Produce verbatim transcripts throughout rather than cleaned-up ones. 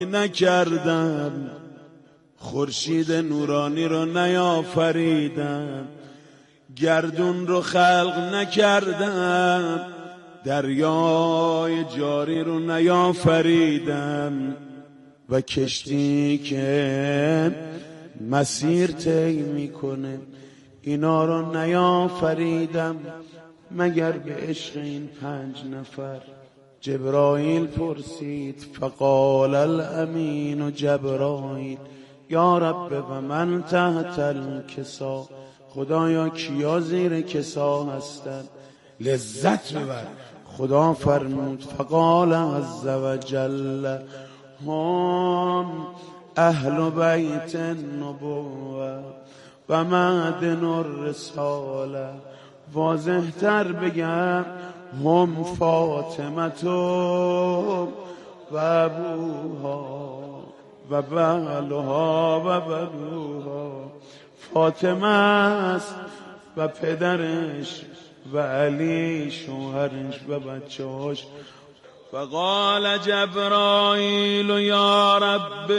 نکردم، خورشید نورانی رو نیافریدم، گردون رو خلق نکردم، دریای جاری رو نیافریدم و کشتی که مسیر طی میکنه اینا رو نیافریدم مگر به عشق این پنج نفر. جبرائیل پرسید فقال الامین جبرائیل یا رب و من تحت الکسا، خدایا کیا زیر کسا هستن؟ لذت ببر. خدا فرمود فقال عز و جل هم اهل بیت النبوة و معدن الرساله. واضح تر بگم هم فاطمه و ابوها و بعلها و بنوها. فاطمه است و پدرش و علی شوهرش و بچه‌هاش. فقال جبرائیل یا رب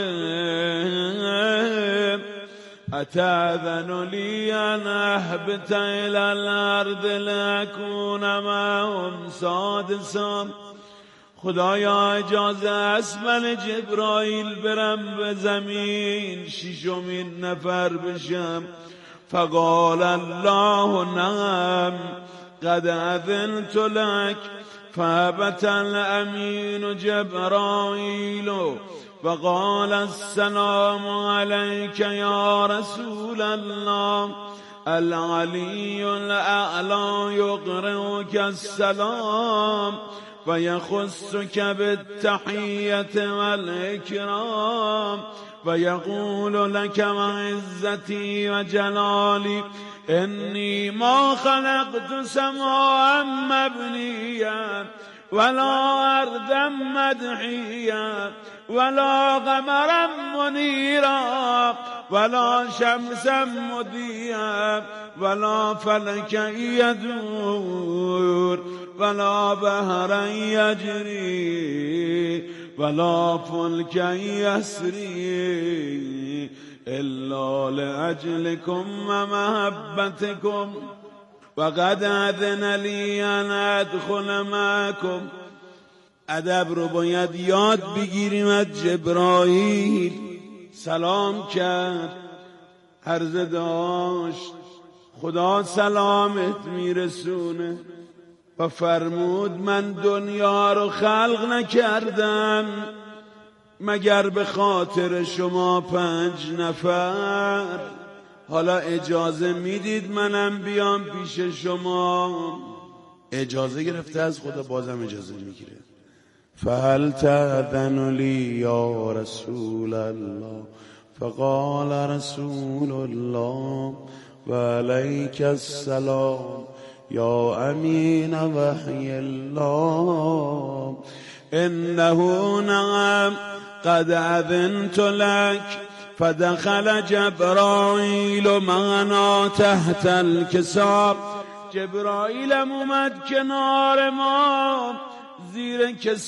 اتأذن لی ان اهبط الى الارض لأکون معهم سادسا. خدایا اجازه است من جبرائیل برم به زمین ششمین نفر بشم؟ فقال الله نعم قد اذنت لك. فهبط الامین جبرائیل وقال السلام عليك يا رسول الله العلي الأعلى يقرئك السلام ويخصك بالتحية والإكرام ويقول لك وعزتي وجلالي إني ما خلقت سماء مبنيا ولا أرضا مدحيا ولا قمرا منيرا ولا شمسا مضيا ولا فلكا يدور ولا بحرا يجري ولا فلكا يسري إلا لأجلكم ومحبتكم وقد أذن لي أن أدخل معكم. ادب رو باید یاد بگیریم. از جبرائیل سلام کرد، عرض داشت خدا سلامت میرسونه و فرمود من دنیا رو خلق نکردم مگر به خاطر شما پنج نفر. حالا اجازه میدید منم بیام پیش شما؟ اجازه گرفته از خدا، بازم اجازه میگیره. فهل تأذن لی یا رسول الله؟ فقال رسول الله و علیک السلام یا امین وحی الله انه نعم قد اذنت لك. فدخل جبرائیل معنا تحت الکسا. جبرائیل اومد کنار ما زیر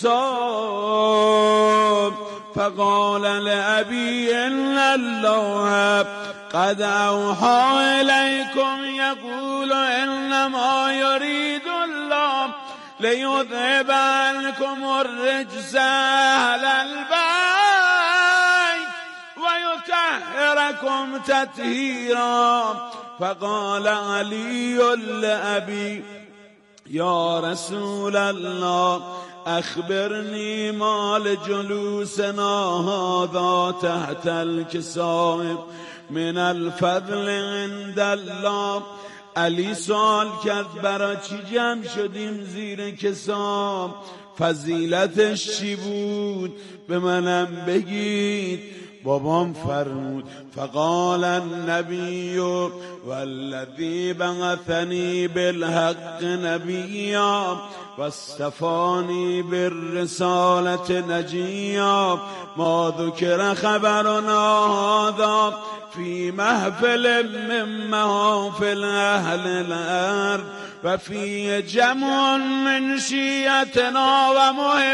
کسا. فقال لأبی ان الله قد اوحى الیکم یقول انما یرید الله لیذهب عنکم الرجس اهل البیت ویطهرکم تطهیرا. فقال علی لأبی یا رسول الله اخبرنی مال جلوسنا هذا تحت الکساء من الفضل عند الله. علی سوال کرد برای چی جمع شدیم زیر کسا؟ فضیلتش چی بود؟ به منم بگید. بابام فرمود فقال النبی والذی بعثنی بالحق نبیا واصطفانی بالرسالة نجیا ما ذکر خبرنا هذا فی محفل من محافل اهل الارض و فی جمع من شیعتنا و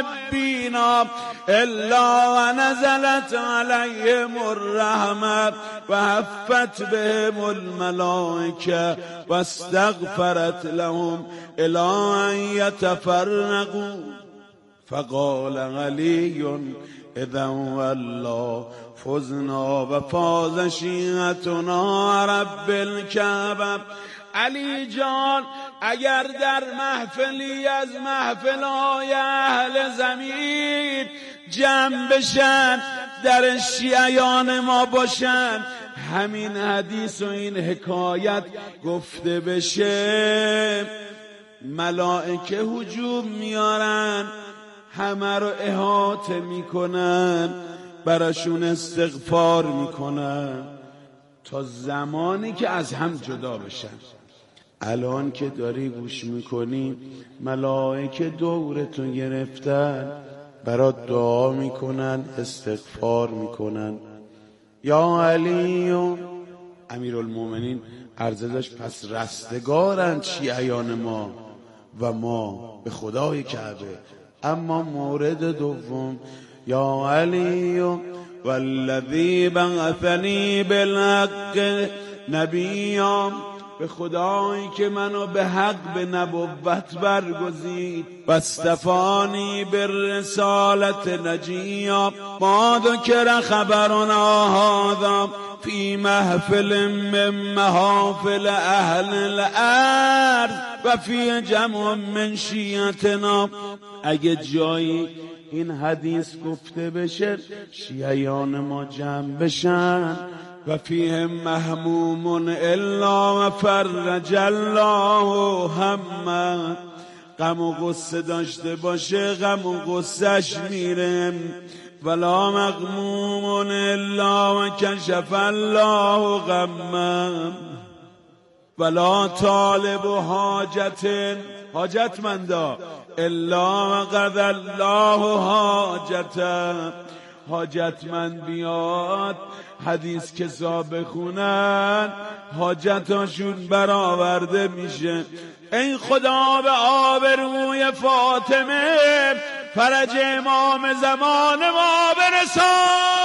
محبینا الا و نزلت علیهم الرحمه و حفت بهم الملائکه و استغفرت لهم الی ان یتفرقوا. فقال علی اذا والله فزنا و فاز شیعتنا رب الکعبه. علی جان اگر در محفلی از محفل‌های اهل زمین جمع بشن، در شیعیان ما باشن، همین حدیث و این حکایت گفته بشه، ملائکه هجوم میارن، همه رو احاطه میکنن، براشون استغفار میکنن تا زمانی که از هم جدا بشن. الان که داری گوش میکنی ملائکه دورتون گرفتن، برات دعا میکنن، استغفار میکنن. یا علی امیرالمومنین عرضه داشت پس رستگارند شیعیان ما و ما به خدای کعبه. اما مورد دوم، یا علی والذی بعثنی بالحق نبیام، به خدایی که منو به حق به نبوت برگزید، و اصطفانی بالرسالت نجیا، ما ذکر خبرنا هذا فی محفل من محافل اهل الارض و فی جمع من شیعتنا. اگه جایی این حدیث گفته بشه شیعیان ما جمع بشن، و فیهم محموم الا و فرج الله همه، غم و غصه داشته باشه غم و غصهش میره، ولا مغموم الا و کشف الله غمه، ولا طالب حاجت حاجتمندا الا و قضى الله حاجته. حاجتمند بیاد حدیث کسا بخونن حاجتاشون برآورده میشه. ای خدا به آبروی فاطمه فرج امام زمان ما برسان.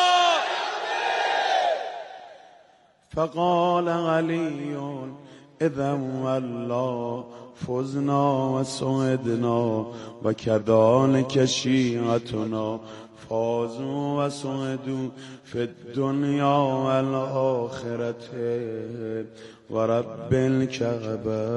فقال علی اذا والله فزنا و سعدنا و کذالک شیعتنا فازوا و سعدوا فی الدنیا و الاخرت و رب الکعبه.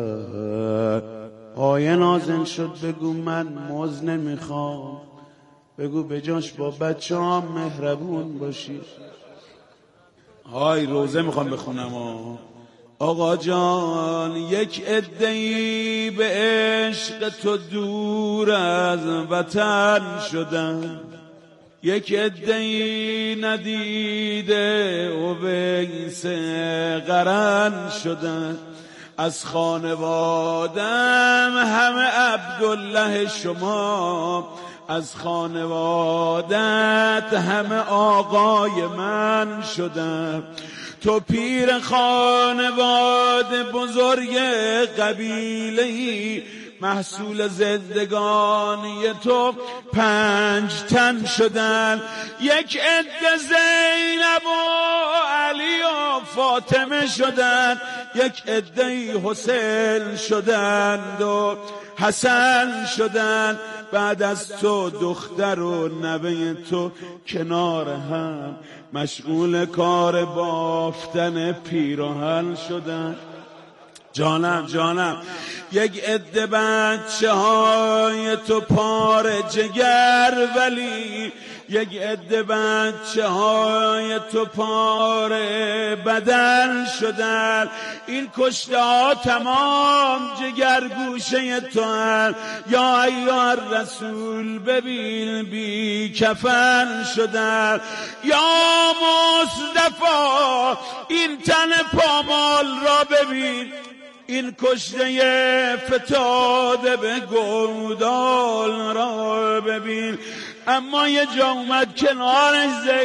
آیه نازل شد بگو من موز نمیخوام، بگو بجاش با بچه هم مهربون باشی. های روزه میخوام بخونم. آقا جان یک عده‌ای به عشق تو دور از وطن شدن، یک عده‌ای ندیده اویس قرن شدن، از خانوادم همه عبدالله شما، از خانوادت همه آقای من شدن. تو پیر خانواده بزرگ قبیله‌ای، محصول زندگانی تو پنج تن شدن، یک عده زینب و علی و فاطمه شدن، یک عده حسین شدند و حسن شدند. بعد از تو دختر و نوه تو کنار هم مشغول کار بافتن پیراهن شدن. جانم جانم یک عده بچه های تو پاره جگر، ولی یک عده بچه های تو پاره بدن شدن. این کشته ها تمام جگر گوشه تو هن. یا ایها الرسول ببین بی کفن شدن. یا مصطفی این تن پامال را ببین، این کشته فتاده به گودال را ببین. اما یه جا اومد کنارش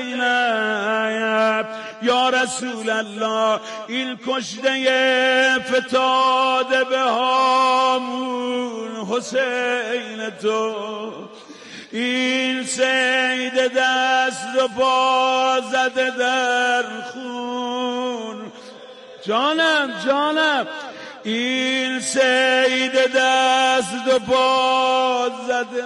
زینب. یا رسول الله این کشته فتاده به هامون حسین تو، این سید دست و پا زده در خون. جانم جانم این سید دست و پا زده،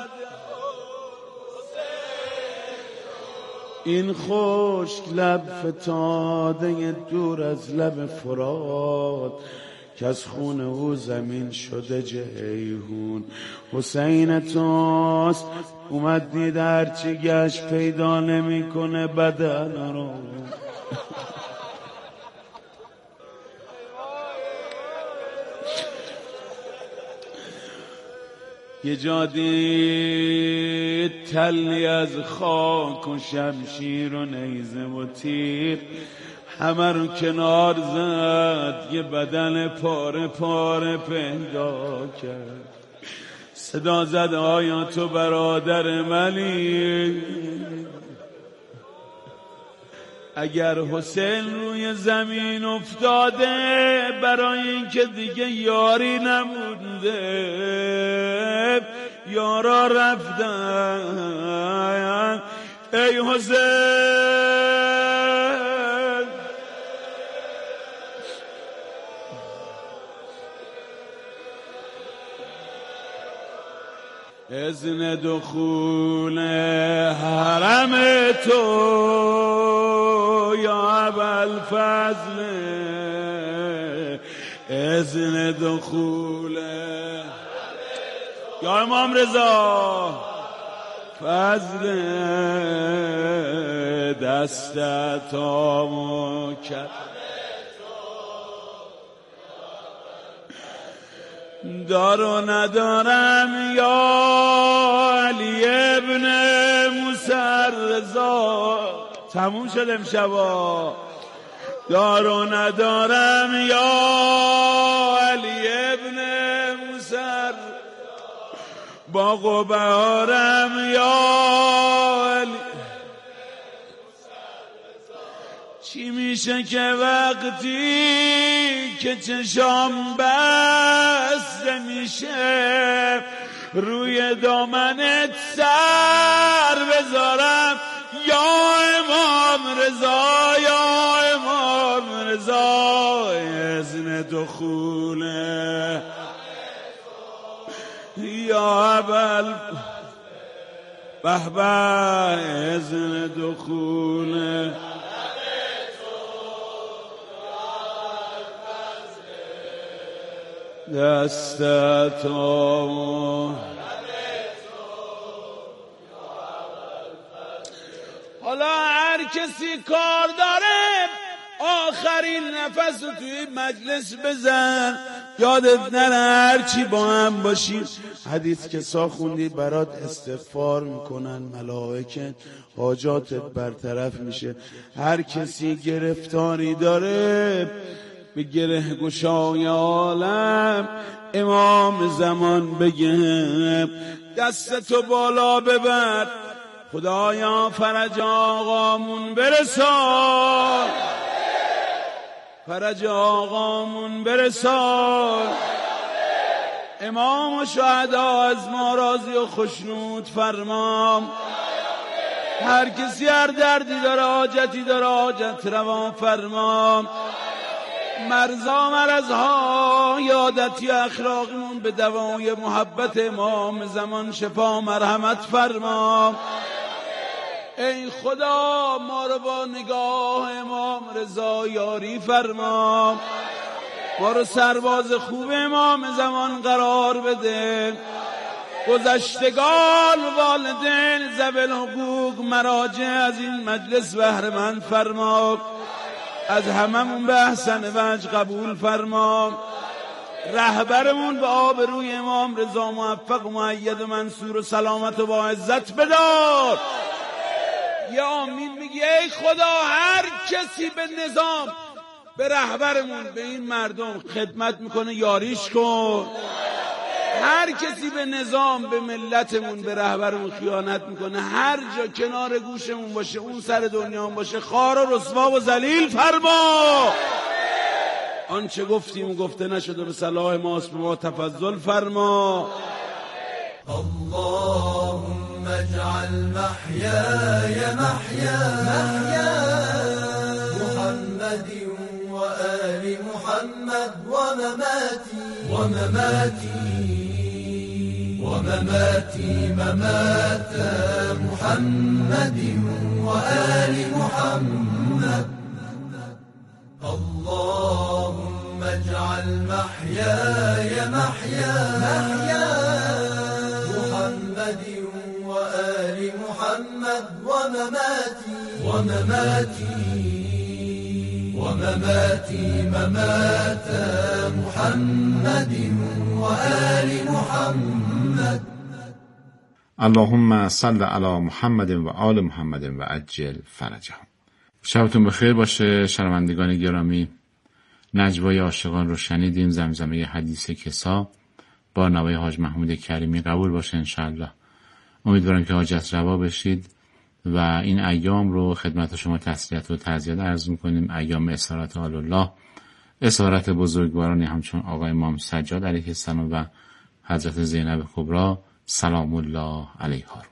این خشک لب فتاده دور از لب فرات که از خون او زمین شده جیهون. حسین توست اومد دید هرچی گشت پیدا نمی کنه بدن رو. یه جا دید تلی از خاک و شمشیر و نیزه و تیر همه رو کنار زد، یه بدن پاره پاره پیدا کرد. صدا زد آیا تو برادر منی؟ اگر حسین روی زمین افتاده برای اینکه دیگه یاری نمونده، یارا رفتن. ای حسین اذن دخول حرم تو یا ابوالفضل، اذن دخول یا امام رضا فضل دستت آمو کرد. دارو ندارم یا علی ابن موسی رضا. تموم شد امشبا. دارو ندارم یا علی ابن موسی، باغ و بهارم یا علی. چی میشه که وقتی که چشام بسته میشه روی دامنت سر بذارم یا امام رضا، یا امام رضا. اذن دخوله یا ابل به به، اذن دخوله دستت آمون. حالا هر کسی کار داره آخرین نفس رو توی مجلس بزن، یادت نره هرچی با هم باشیم. حدیث که سا خوندی برات استغفار میکنن ملائکه، حاجاتت برطرف میشه. هر کسی گرفتاری داره به گره گشای عالم امام زمان بگه دستتو بالا ببر، خدایا فرج آقامون برسان، فرج آقامون برسان. امام و شهدا از ما راضی و خشنود فرما. هر کسی هر دردی داره حاجتی داره حاجت روا فرما. مرزا مرزها یادتی اخلاقمون به دوای محبت امام زمان شفا مرحمت فرما. ای خدا ما رو با نگاه امام رضا یاری فرما، ما رو سرباز خوب امام زمان قرار بده. گذشتگان والدین ذوی حقوق مراجع از این مجلس بهره مند فرما، از هممون به احسن وجه قبول فرما. رهبرمون به آبروی امام رضا موفق و مؤید و منصور و سلامت و با عزت بدار. یا آمین میگی ای خدا هر کسی به نظام به رهبرمون به این مردم خدمت میکنه یاریش کن. هر کسی به نظام، به ملتمون، به رهبرمون خیانت میکنه، هر جا کنار گوشمون باشه، اون سر دنیا هم باشه، خار و رسوا و ذلیل فرما. آنچه گفتیم و گفته نشده به صلاح ماست، به ما تفضل فرما. اللهم اجعل محياي محيا محمد وآل محمد ومماتي ومماتي ومماتي ممات محمد وآل محمد. اللهم اجعل محياي محيا محمد وآل محمد ومماتي ومماتي ومماتي ممات محمد وآل محمد. اللهم صل علی محمد و آل محمد و عجل فرجهم. شبتون بخیر باشه شنوندگان گرامی. نجوای عاشقان رو شنیدیم، زمزمه حدیث کسا با نوای حاج محمود کریمی. قبول باشه انشاءالله. امیدوارم که حاجت روا بشید و این ایام رو خدمت شما تسلیت و تعزیت عرض میکنیم. ایام اسارت آل الله، اسارت بزرگوارانی همچون آقای امام سجاد علیه السلام و حضرت زینب کبری سلام الله علیها.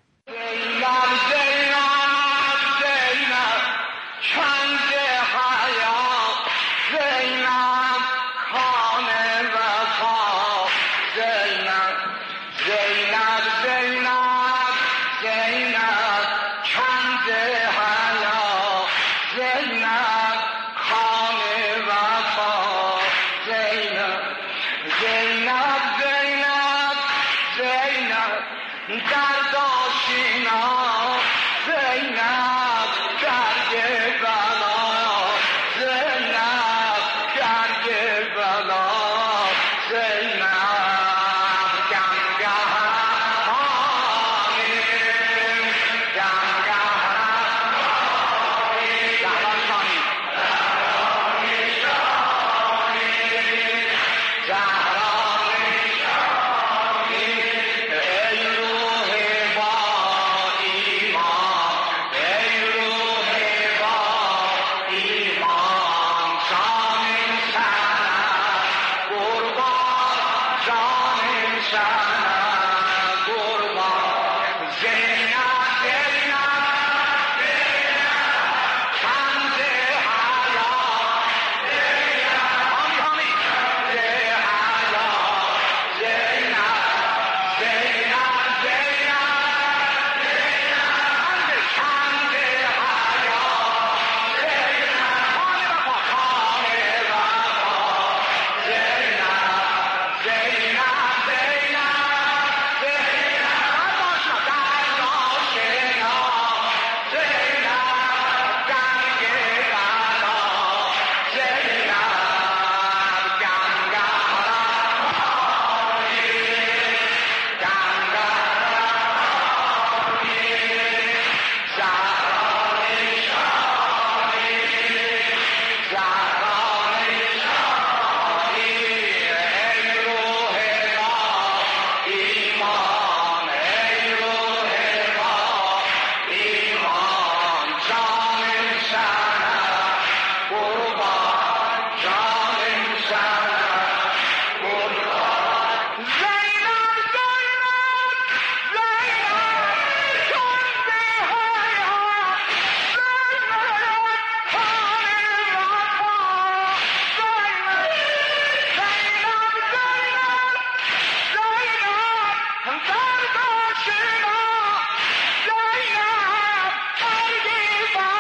Bye.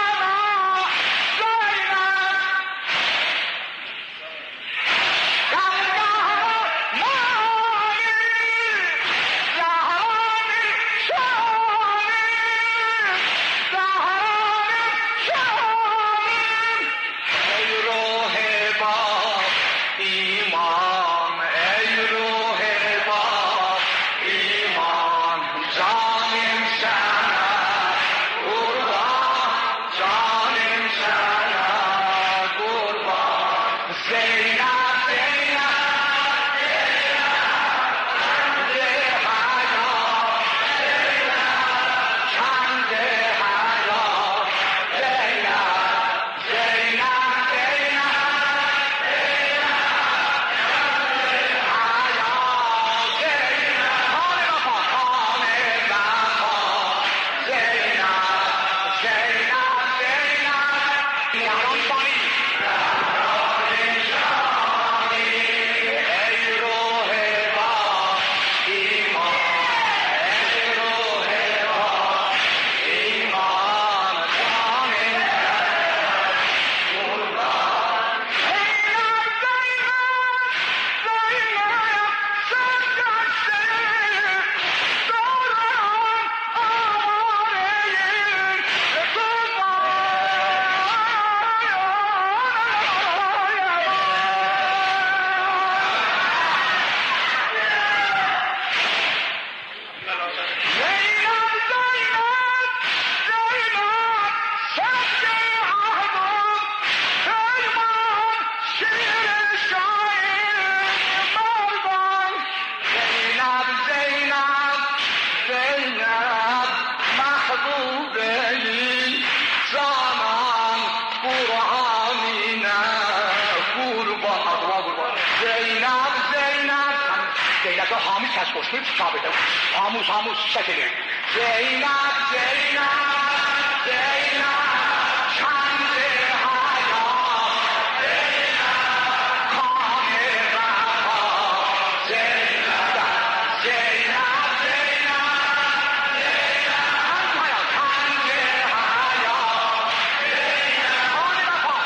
از کشتون ثابته آموز آموز سکره زینب زینب زینب چند حیا زینب کام وفا زینب زینب زینب زینب حیا چند حیا زینب کام وفا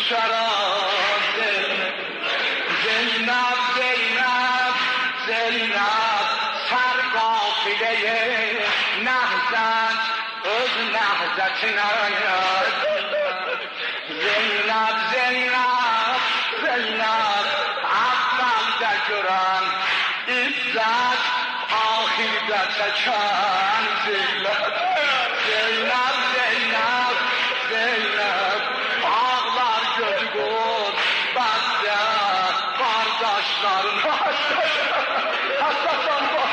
چرا زینب زینب زینب سرقافله نهزت از نهزت نیاد زینب زینب زینب اول در جران عزت آخر در چکن زینب زینب زینب زینب ağlar gözü gol bəzdə qardaşların hastasan baş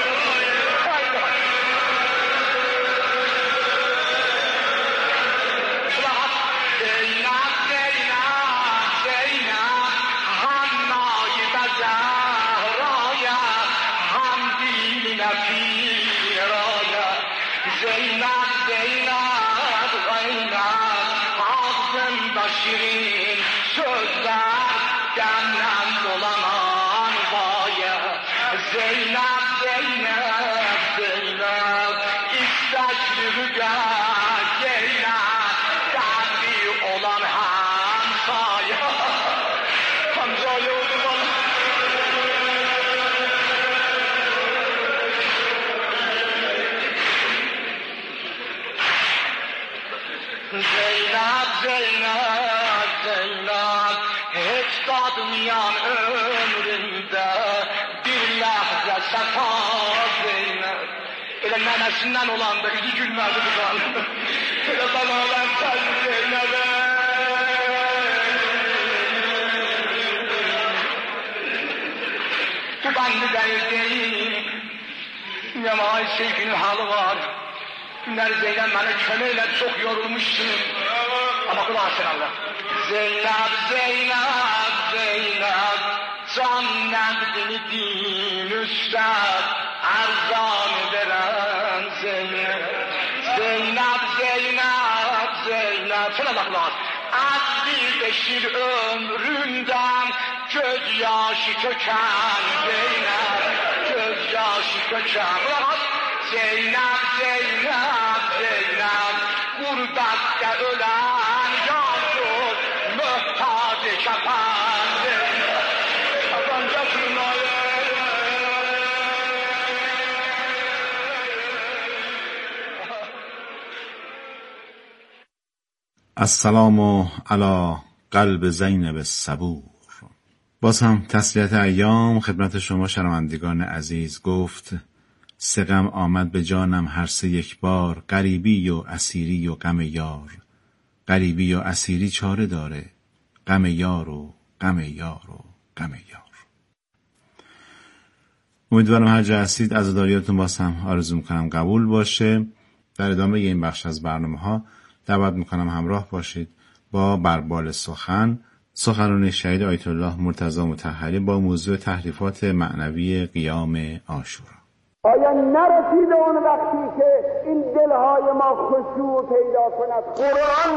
Zeynep Zeynep Zeynep Hanna'yı da Zehra'ya Hamdine Pira'ya Zeynep Zeynep Zeynep ağzında şirin sözler Gemlen dolanan vaya Zeynep Zeynep Zeynep İstekli rügar Zeynep derdi olan hamsaya Hamzaya oldu bana Zeynep, Zeynep, Zeynep hiç tadmayan ömrümde bir lahze sefa Zeynep Elə nənəsindən olanda idi gülmədi bu qan Elə bana ben sen Zeynep'e Bu bende değil Yamay Seyfi'nin halı var Günler Zeynep bana kömeyle çok yorulmuşsun Ama kulağın sen Allah Zeynep, Zeynep, Zeynep Can nəbdini din üstad Erzan veren Zeynep Zeynep, Zeynep, Zeynep Sen Allah kulağın Azli beşir ömründen Göz yaşı köken Zeynep Göz yaşı köken Kulağın Zeynep, Zeynep, Zeynep Gurbette ölen yazdır Mühtaç-ı kefen Zeynep Kapanca tırnağı السلام علی قلب زینب الصبور. باز هم تسلیت ایام خدمت شما شنوندگان عزیز گفت سه غم آمد به جانم هر سه یک بار غریبی و اسیری و غم یار غریبی و اسیری چاره داره غم یار و غم یار و غم یار. امیدوارم هر جا هستید عزاداریاتون باز هم آرزو میکنم قبول باشه. در ادامه این بخش از برنامه ها دعوت میکنم همراه باشید با بربال سخن سخنرانی شهید آیت الله مرتضی مطهری با موضوع تحریفات معنوی قیام عاشورا. آیا نرسیده اون وقتی که این دلهای ما خشوع پیدا کند؟ قرآن